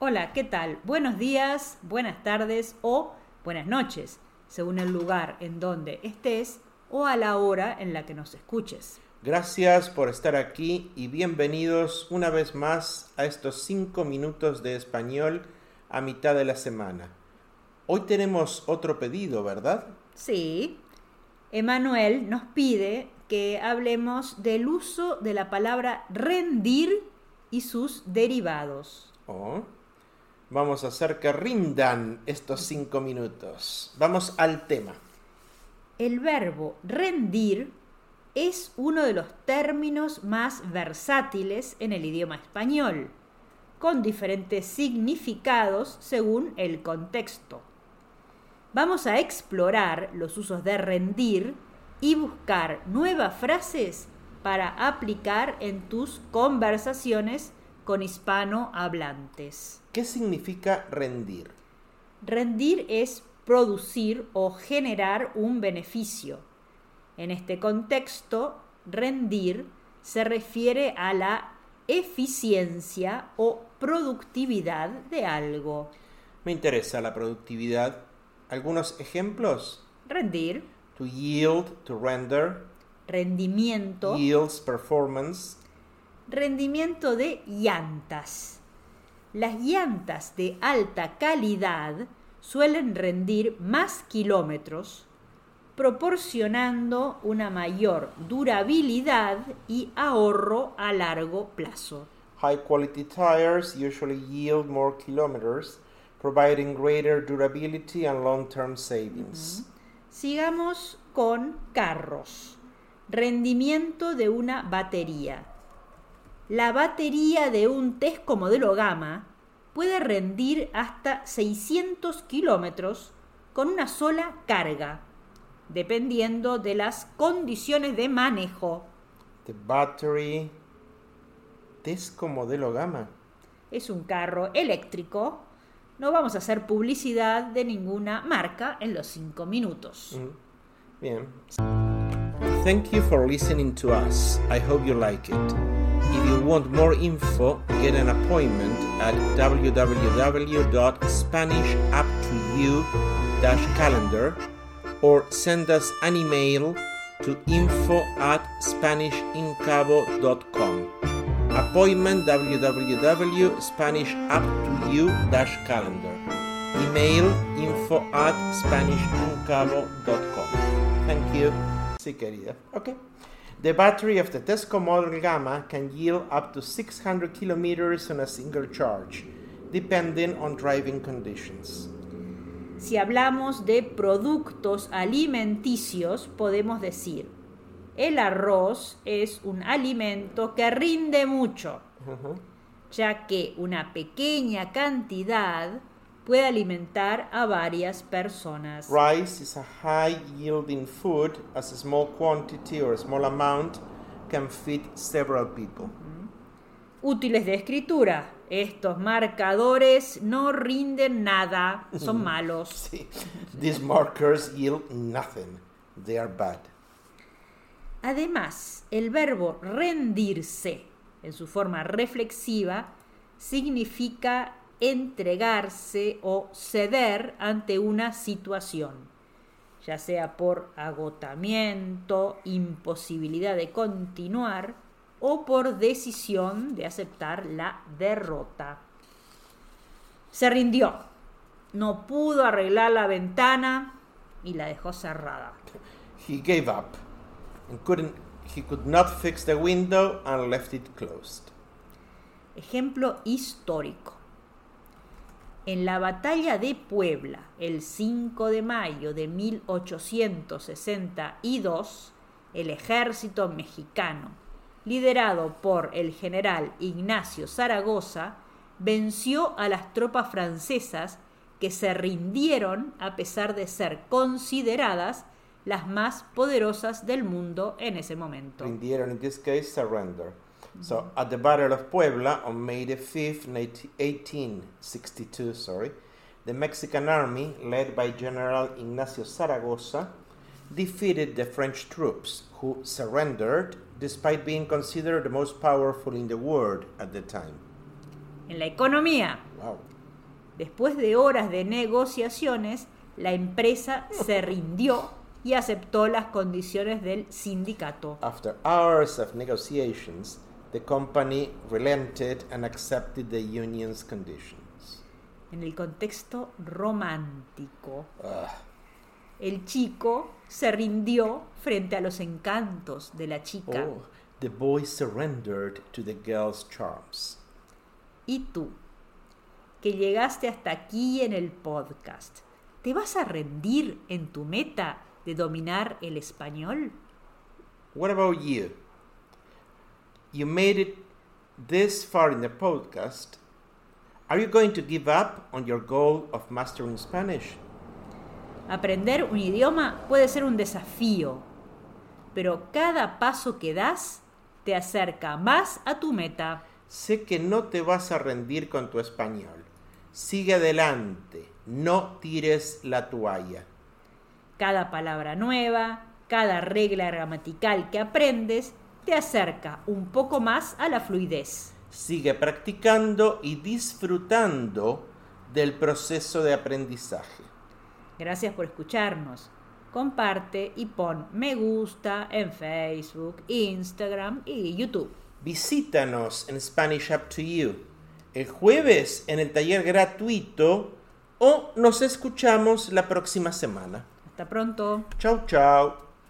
Hola, ¿qué tal? Buenos días, buenas tardes o buenas noches, según el lugar en donde estés o a la hora en la que nos escuches. Gracias por estar aquí y bienvenidos una vez más a estos 5 minutos de español a mitad de la semana. Hoy tenemos otro pedido, ¿verdad? Sí, Emanuel nos pide que hablemos del uso de la palabra rendir y sus derivados. Vamos a hacer que rindan estos 5 minutos. Vamos al tema. El verbo rendir es uno de los términos más versátiles en el idioma español, con diferentes significados según el contexto. Vamos a explorar los usos de rendir y buscar nuevas frases para aplicar en tus conversaciones con hispanohablantes. ¿Qué significa rendir? Rendir es producir o generar un beneficio. En este contexto, rendir se refiere a la eficiencia o productividad de algo. Me interesa la productividad. ¿Algunos ejemplos? Rendir, To yield, to render. rendimiento, Yields, performance. rendimiento de llantas. Las llantas de alta calidad suelen rendir más kilómetros, proporcionando una mayor durabilidad y ahorro a largo plazo. High quality tires usually yield more kilometers, providing greater durability and long-term savings. Sigamos con carros. Rendimiento de una batería. La batería de un Tesco modelo Gama puede rendir hasta 600 kilómetros con una sola carga, dependiendo de las condiciones de manejo. The battery Tesco modelo Gama. Es un carro eléctrico. No vamos a hacer publicidad de ninguna marca en los 5 minutos. Bien. Thank you for listening to us. I hope you like it. If you want more info, get an appointment at www.spanishuptoyou-calendar or send us an email to info@spanishincabo.com. Appointment www.spanishuptoyou-calendar. Email info@spanishincabo.com. Thank you. Sí, querida. Okay. The battery of the Tesco Model Gamma can yield up to 600 kilometers on a single charge, depending on driving conditions. Si hablamos de productos alimenticios, podemos decir: el arroz es un alimento que rinde mucho, ya que una pequeña cantidad puede alimentar a varias personas. Rice is a high-yielding food as a small quantity or a small amount can feed several people. Útiles de escritura. Estos marcadores no rinden nada, son malos. Sí. These markers yield nothing. They are bad. Además, el verbo rendirse, en su forma reflexiva, significa entregarse o ceder ante una situación, ya sea por agotamiento, imposibilidad de continuar o por decisión de aceptar la derrota. Se rindió, no pudo arreglar la ventana y la dejó cerrada. He gave up and he could not fix the window and left it closed. Ejemplo histórico. En la batalla de Puebla, el 5 de mayo de 1862, el ejército mexicano, liderado por el general Ignacio Zaragoza, venció a las tropas francesas que se rindieron a pesar de ser consideradas las más poderosas del mundo en ese momento. Rindieron, in this case, surrender. So, at the Battle of Puebla on May the 5th, 1862, the Mexican army, led by General Ignacio Zaragoza, defeated the French troops, who surrendered despite being considered the most powerful in the world at the time. En la economía, Wow. Después de horas de negociaciones, la empresa se rindió y aceptó las condiciones del sindicato. After hours of negotiations, the company relented and accepted the union's conditions. En el contexto romántico, el chico se rindió frente a los encantos de la chica. Oh, the boy surrendered to the girl's charms. ¿Y tú, que llegaste hasta aquí en el podcast, te vas a rendir en tu meta de dominar el español? What about you? You made it this far in the podcast. Are you going to give up on your goal of mastering Spanish? Aprender un idioma puede ser un desafío, pero cada paso que das te acerca más a tu meta. Sé que no te vas a rendir con tu español. Sigue adelante, no tires la toalla. Cada palabra nueva, cada regla gramatical que aprendes te acerca un poco más a la fluidez. Sigue practicando y disfrutando del proceso de aprendizaje. Gracias por escucharnos. Comparte y pon me gusta en Facebook, Instagram y YouTube. Visítanos en Spanish Up to You el jueves en el taller gratuito o nos escuchamos la próxima semana. Hasta pronto. Chau, chau.